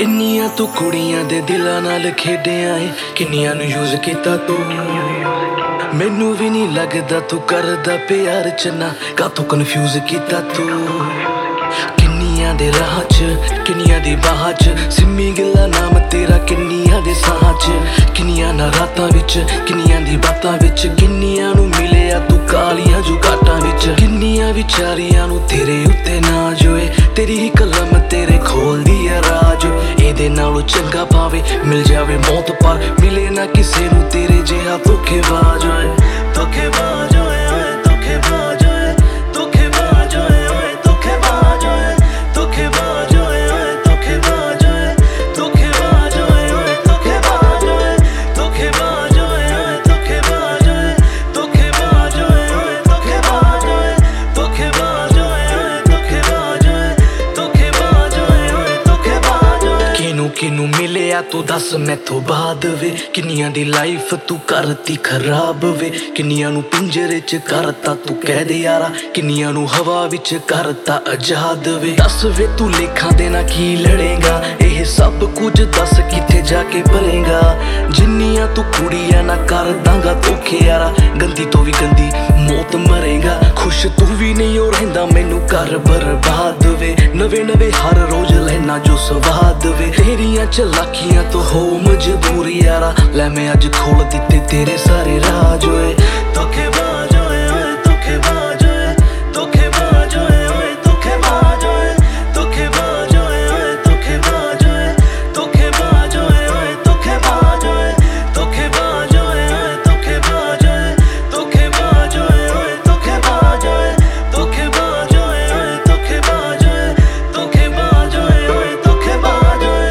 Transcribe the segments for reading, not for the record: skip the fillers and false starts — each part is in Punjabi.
ਕਿੰਨੀਆਂ ਤੂੰ ਕੁੜੀਆਂ ਦੇ ਦਿਲਾਂ ਨਾਲ ਖੇਡਿਆ ਏ, ਕਿੰਨੀਆਂ ਨੂੰ ਯੂਜ਼ ਕੀਤਾ ਤੂੰ। ਮੈਨੂੰ ਵੀ ਨਹੀਂ ਲੱਗਦਾ ਤੂੰ ਕਰਦਾ ਪਿਆਰ ਚੰਨਾ, ਕਾਤੋਂ ਕਨਫਿਊਜ਼ ਕੀਤਾ ਤੂੰ। ਕਿੰਨੀਆਂ ਦੇ ਰਾਹ 'ਚ, ਕਿੰਨੀਆਂ ਦੀ ਬਾਹਾਂ 'ਚ, ਸਿੰਮੀ ਗਿੱਲਾ ਨਾਮ ਤੇਰਾ ਕਿੰਨੀਆਂ ਦੇ ਸਾਹਾਂ 'ਚ। ਕਿੰਨੀਆਂ ਨਾ ਰਾਤਾਂ ਵਿੱਚ, ਕਿੰਨੀਆਂ ਦੀ ਬਾਤਾਂ ਵਿੱਚ, ਕਿੰਨੀਆਂ ਨੂੰ ਮਿਲਿਆ ਤੂੰ ਕਾਲੀਆਂ ਜੁਗਾਟਾਂ ਵਿੱਚ। ਕਿੰਨੀਆਂ ਵਿਚਾਰੀਆਂ ਨੂੰ ਤੇਰੇ ਉੱਤੇ ਨਾਜ਼ ਹੋਏ, ਤੇਰੀ ਹੀ ਕਲਮ ਤੇਰੇ ਖੋਲਦੀ ਆ ਰਾਜ। ਇਹਦੇ ਨਾਲੋਂ ਚੰਗਾ ਪਾਵੇ ਮਿਲ ਜਾਵੇ ਮੌਤ, ਪਰ ਮਿਲੇ ਨਾ ਕਿਸੇ ਨੂੰ ਤੇਰੇ ਜਿਹਾ ਧੋਖੇਬਾਜ਼ ਓਏ। ਧੋਖੇਬਾਜ਼ ਓਏ ਓਏ, ਧੋਖੇਬਾਜ਼ ਓਏ, ਧੋਖੇਬਾਜ਼ ਓਏ ਓਏ, ਧੋਖੇਬਾਜ਼ ਓਏ, ਧੋਖੇਬਾਜ਼ ਓਏ ਓਏ, ਧੋਖੇਬਾਜ਼ ਓਏ, ਧੋਖੇਬਾਜ਼ ਓਏ ਓਏ, ਧੋਖੇਬਾਜ਼ ਓਏ, ਧੋਖੇਬਾਜ਼ ਓਏ ਓਏ, ਧੋਖੇਬਾਜ਼ ਓਏ, ਧੋਖੇਬਾਜ਼ ਓਏ ਓਏ, ਧੋਖੇਬਾਜ਼ ਓਏ, ਧੋਖੇਬਾਜ਼ ਓਏ ਓਏ, ਧੋਖੇਬਾਜ਼ ਓਏ, ਧੋਖੇਬਾਜ਼ ਓਏ ਓਏ, ਧੋਖੇਬਾਜ਼ ਓਏ। ਕਿਨੂੰ ਮਿਲਿਆ ਤੂੰ ਦੱਸ ਮੈਥੋਂ ਬਾਅਦ ਵੇ, ਕਿੰਨੀਆਂ ਦੀ ਲਾਈਫ ਤੂੰ ਕਰਤੀ ਖਰਾਬ ਵੇ। ਕਿੰਨੀਆਂ ਨੂੰ ਪਿੰਜਰੇ 'ਚ ਕਰਤਾ ਤੂੰ ਕੈਦ ਯਾਰਾ, ਕਿੰਨੀਆਂ ਨੂੰ ਹਵਾ ਵਿੱਚ ਕਰਤਾ ਆਜ਼ਾਦ ਵੇ। ਦੱਸ ਵੇ ਤੂੰ ਲੇਖਾਂ ਦੇ ਨਾਲ ਕੀ ਲੜੇਗਾ, ਇਹ ਸਭ ਕੁਝ ਦੱਸ ਕਿੱਥੇ ਜਾ ਕੇ ਭਰੇਗਾ। ਜਿੰਨੀਆਂ ਤੂੰ ਕੁੜੀਆਂ ਨਾ ਕਰ ਦਾਂਗਾ ਧੋਖੇ ਯਾਰਾ, ਗੰਦੀ ਤੋਂ ਵੀ ਗੰਦੀ ਮੌਤ ਮਰੇਗਾ। ਖੁਸ਼ ਤੂੰ ਵੀ ਨਹੀਂ ਹੋ ਰਹਿੰਦਾ, ਮੈਨੂੰ ਕਰ ਬਰਬਾਦ ਵੇ। ਨਵੇਂ ਹਰ ਰੋਜ਼ ਲੈਣਾ ਜੋ ਸਵਾਦ ਵੇ। ਤੇਰੀਆਂ ਚਲਾਕੀਆਂ ਤੋਂ ਹੋ ਮਜਬੂਰ ਯਾਰਾ, ਲੈ ਮੈਂ ਅੱਜ ਖੋਲ ਦਿੱਤੇ ਤੇਰੇ ਸਾਰੇ ਰਾਜ ਓਏ। ਧੋਖੇਬਾਜ਼ ਓਏ ਓਏ, ਧੋਖੇਬਾਜ਼ ਓਏ, ਧੋਖੇਬਾਜ਼ ਓਏ ਓਏ, ਧੋਖੇਬਾਜ਼ ਓਏ, ਧੋਖੇਬਾਜ਼ ਓਏ ਓਏ, ਧੋਖੇਬਾਜ਼ ਓਏ, ਧੋਖੇਬਾਜ਼ ਓਏ ਓਏ, ਧੋਖੇਬਾਜ਼ ਓਏ, ਧੋਖੇਬਾਜ਼ ਓਏ ਓਏ, ਧੋਖੇਬਾਜ਼ ਓਏ, ਧੋਖੇਬਾਜ਼ ਓਏ ਓਏ, ਧੋਖੇਬਾਜ਼ ਓਏ, ਧੋਖੇਬਾਜ਼ ਓਏ ਓਏ, ਧੋਖੇਬਾਜ਼ ਓਏ, ਧੋਖੇਬਾਜ਼ ਓਏ ਓਏ, ਧੋਖੇਬਾਜ਼ ਓਏ।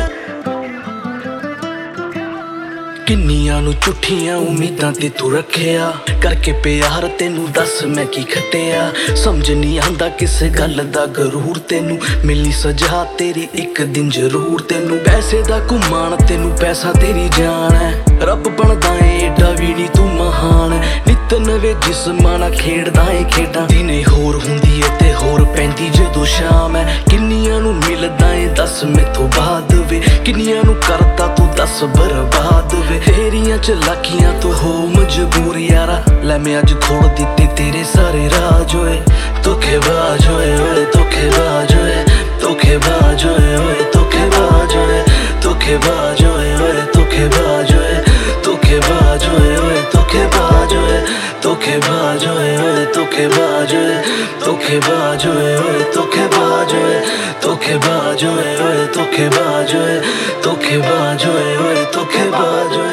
ਕਿੰਨੀਆਂ ਨੂੰ ਝੂਠੀਆਂ ਉਮੀਦਾਂ ਤੇ ਤੂੰ ਰੱਖਿਆ, ਕਰਕੇ ਪਿਆਰ ਤੈਨੂੰ ਦੱਸ ਮੈਂ ਕੀ ਖੱਟਿਆ। ਸਮਝ ਨਹੀਂ ਆਉਂਦਾ ਕਿਸ ਗੱਲ ਦਾ ਗਰੂਰ, ਤੈਨੂੰ ਮਿਲਣੀ ਸਜ਼ਾ ਤੇਰੀ ਇੱਕ ਦਿਨ ਜ਼ਰੂਰ। ਤੈਨੂੰ ਪੈਸੇ ਦਾ ਘੁਮਾਣ, ਤੈਨੂੰ ਪੈਸਾ ਤੇਰੀ ਜਾਨ ਹੈ। ਰੱਬ ਬਣਦਾ ਏ ਏਡਾ ਵੀ ਨਹੀਂ ਤੂੰ ਮਹਾਨ, ਨਿੱਤ ਨਵੇਂ ਜਿਸਮਾਂ ਨਾਲ ਖੇਡਦਾ ਏ ਖੇਡਾਂ। ਦਿਨੇ ਹੋਰ ਹੁੰਦੀ ਏ ਤੇ ਹੋਰ ਪੈਂਦੀ ਜਦੋਂ ਸ਼ਾਮ ਹੈ। ਕਿੰਨੀਆਂ ਨੂੰ ਮਿਲਦਾ ਏ ਦੱਸ ਮੈਥੋਂ ਬਾਅਦ ਵੇ, ਕਿੰਨੀਆਂ ਨੂੰ ਕਰਦਾ ਤੂੰ ਦੱਸ ਬਰਬਾਦ ਵੇ। ਤੇਰੀਆਂ ਚਲਾਕੀਆਂ ਤੋਂ ਹੋ ਮਜਬੂਰ ਯਾਰਾ, ਲੈ ਮੈਂ ਅੱਜ ਖੋਲ ਦਿੱਤੇ ਤੇਰੇ ਸਾਰੇ ਰਾਜ ਓਏ। ਧੋਖੇਬਾਜ਼ ਓਏ ਓਏ, ਧੋਖੇਬਾਜ਼ ਓਏ, ਧੋਖੇਬਾਜ਼ ਓਏ ਓਏ, ਧੋਖੇਬਾਜ਼ ਓਏ, ਧੋਖੇਬਾਜ਼ ਓਏ ਓਏ, ਧੋਖੇਬਾਜ਼ ਓਏ, ਧੋਖੇਬਾਜ਼ ਓਏ ਓਏ, ਧੋਖੇਬਾਜ਼ ਓਏ, ਧੋਖੇਬਾਜ਼ ਓਏ ਓਏ, ਧੋਖੇਬਾਜ਼ ਓਏ, ਧੋਖੇਬਾਜ਼ ਓਏ ਓਏ, ਧੋਖੇਬਾਜ਼ ਓਏ, ਧੋਖੇਬਾਜ਼ ਓਏ ਓਏ, ਧੋਖੇਬਾਜ਼ ਓਏ, ਧੋਖੇਬਾਜ਼ ਓਏ ਓਏ, ਧੋਖੇਬਾਜ਼ ਓਏ।